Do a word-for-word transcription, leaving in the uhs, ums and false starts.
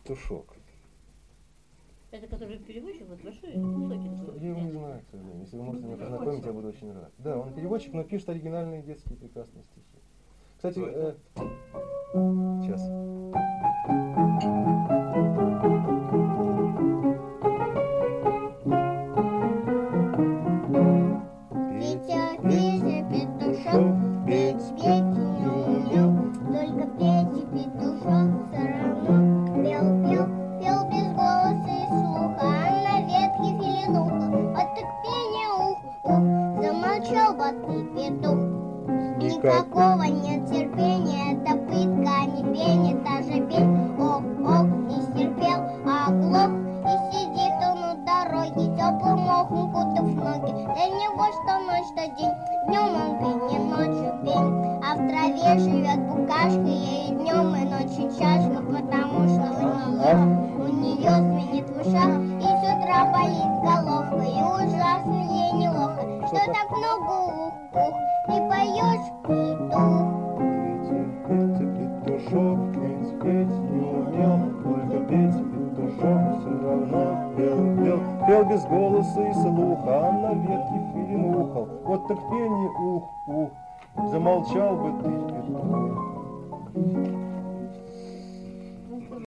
петушок. Это который переводчик, вот большой, высокий такой. Я его не знаю, к сожалению. Если вы можете меня познакомить, я буду очень рад. Да, он переводчик, но пишет оригинальные детские прекрасные стихи. Кстати, э, сейчас. Петя, Петя, петушок, петь, петь не умел, только петь и петушок все равно пел, пел, пел без голоса и слуха, а на ветке филинуха, вот так пение, ух, ух, замолчал ботный петух. Никакого нет терпения, это пытка, а не пение, даже пень, ох, ох, не стерпел, а оглох, и сидит он у дороги, теплым мохом кутав ноги, для него что ночь, что день, днем он пень, ночью пень, а в траве живет букашка, ей днем и ночью чашка, потому что у нее, у нее звенит в ушах, и с утра болит головка, и ужасно ей неловко, что так много ух, ух, не поешь, петух. Петя, петушок, петь, петь не умел, только петь петушок все равно пел, пел, пел без голоса и слуха, а на ветке филин ухал, вот так пение, ух, ух, замолчал бы ты, петух.